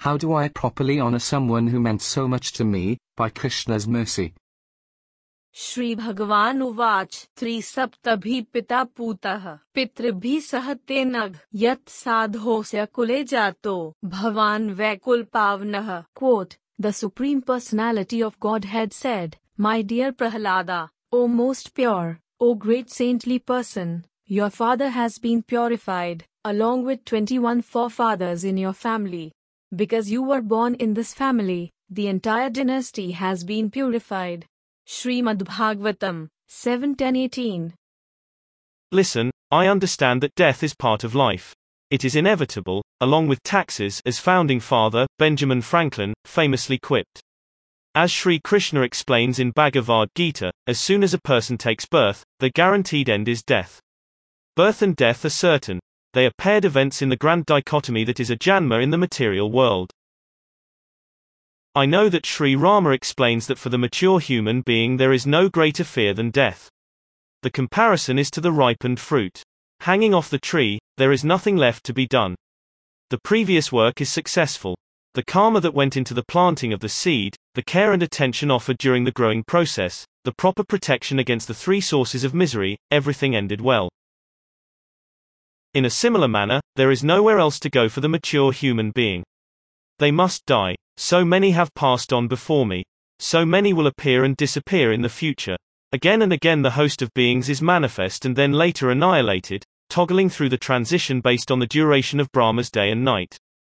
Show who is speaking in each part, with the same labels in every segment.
Speaker 1: How do I properly honor someone who meant so much to me, by Krishna's mercy?
Speaker 2: Shri भगवान उवाच त्रिसप्तभि पिता पूतः पितृभि सह तेनघ यत् साधोस्य कुले जातो भवान वैकुल पावनः. Quote, the Supreme Personality of Godhead said, My dear Prahlada, O most pure, O great saintly person, your father has been purified, along with 21 forefathers in your family. Because you were born in this family, the entire dynasty has been purified. Srimad Bhagavatam 7:10-18.
Speaker 3: Listen, I understand that death is part of life. It is inevitable, along with taxes, as founding father Benjamin Franklin famously quipped. As Sri Krishna explains in Bhagavad Gita, as soon as a person takes birth, the guaranteed end is death. Birth and death are certain. They are paired events in the grand dichotomy that is a Janma in the material world. I know that Sri Rama explains that for the mature human being there is no greater fear than death. The comparison is to the ripened fruit. Hanging off the tree, there is nothing left to be done. The previous work is successful. The karma that went into the planting of the seed, the care and attention offered during the growing process, the proper protection against the three sources of misery, everything ended well. In a similar manner, there is nowhere else to go for the mature human being. They must die. So many have passed on before me. So many will appear and disappear in the future. Again and again the host of beings is manifest and then later annihilated, toggling through the transition based on the duration of Brahma's day and night.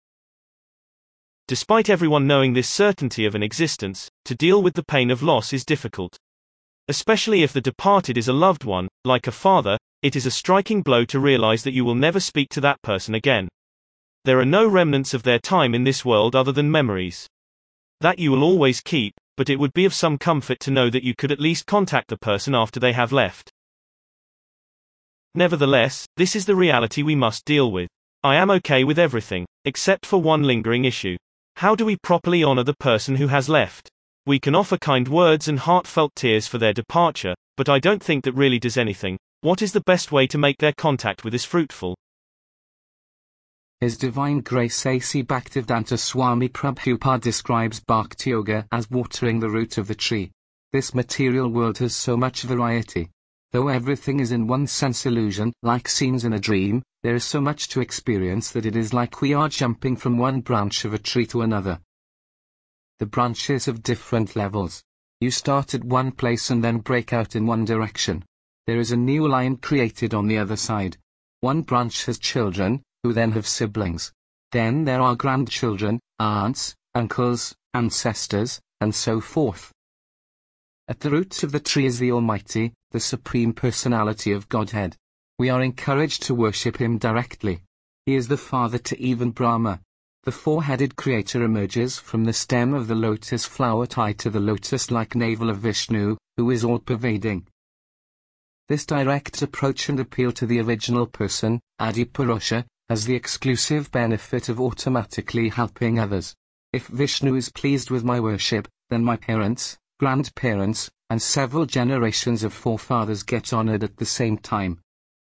Speaker 3: Despite everyone knowing this certainty of an existence, to deal with the pain of loss is difficult. Especially if the departed is a loved one, like a father, it is a striking blow to realize that you will never speak to that person again. There are no remnants of their time in this world other than memories. That you will always keep, but it would be of some comfort to know that you could at least contact the person after they have left. Nevertheless, this is the reality we must deal with. I am okay with everything, except for one lingering issue. How do we properly honor the person who has left? We can offer kind words and heartfelt tears for their departure, but I don't think that really does anything. What is the best way to make their contact with us fruitful?
Speaker 1: His Divine Grace A.C. Bhaktivedanta Swami Prabhupada describes Bhakti Yoga as watering the root of the tree. This material world has so much variety. Though everything is in one sense illusion, like scenes in a dream, there is so much to experience that it is like we are jumping from one branch of a tree to another. The branches have different levels. You start at one place and then break out in one direction. There is a new line created on the other side. One branch has children, who then have siblings. Then there are grandchildren, aunts, uncles, ancestors, and so forth. At the roots of the tree is the Almighty, the Supreme Personality of Godhead. We are encouraged to worship Him directly. He is the Father to even Brahma. The four-headed Creator emerges from the stem of the lotus flower tied to the lotus-like navel of Vishnu, who is all-pervading. This direct approach and appeal to the original person, Adipurusha, has the exclusive benefit of automatically helping others. If Vishnu is pleased with my worship, then my parents, grandparents, and several generations of forefathers get honored at the same time.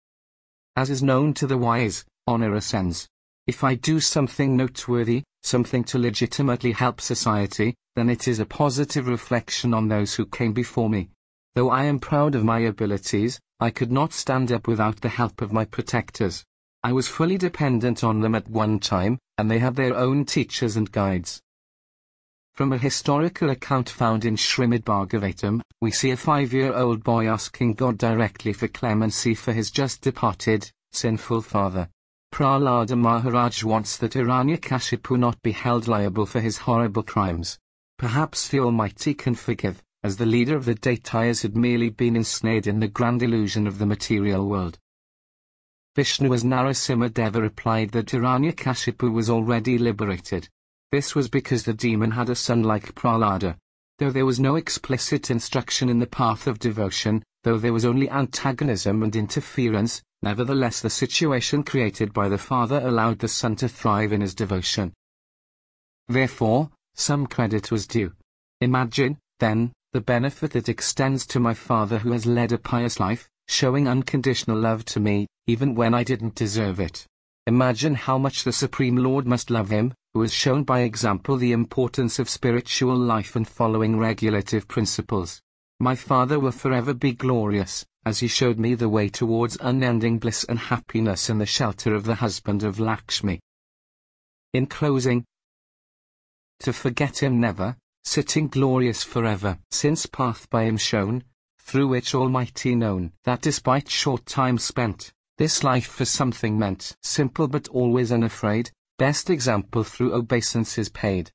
Speaker 1: As is known to the wise, honor ascends. If I do something noteworthy, something to legitimately help society, then it is a positive reflection on those who came before me. Though I am proud of my abilities, I could not stand up without the help of my protectors. I was fully dependent on them at one time, and they had their own teachers and guides. From a historical account found in Srimad Bhagavatam, we see a 5-year-old boy asking God directly for clemency for his just departed, sinful father. Prahlada Maharaj wants that Hiranyakashipu not be held liable for his horrible crimes. Perhaps the Almighty can forgive, as the leader of the Daitayas had merely been ensnared in the grand illusion of the material world. Vishnu as Narasimha-deva replied that Hiranyakashipu was already liberated. This was because the demon had a son like Prahlada. Though there was no explicit instruction in the path of devotion, though there was only antagonism and interference, nevertheless the situation created by the father allowed the son to thrive in his devotion. Therefore, some credit was due. Imagine, then, the benefit that extends to my father who has led a pious life, showing unconditional love to me, even when I didn't deserve it. Imagine how much the Supreme Lord must love him, who has shown by example the importance of spiritual life and following regulative principles. My Father will forever be glorious, as he showed me the way towards unending bliss and happiness in the shelter of the husband of Lakshmi. In closing, to forget him never, sitting glorious forever, since path by him shown, through which Almighty known, that despite short time spent, this life for something meant, simple but always unafraid, best example through obeisances paid.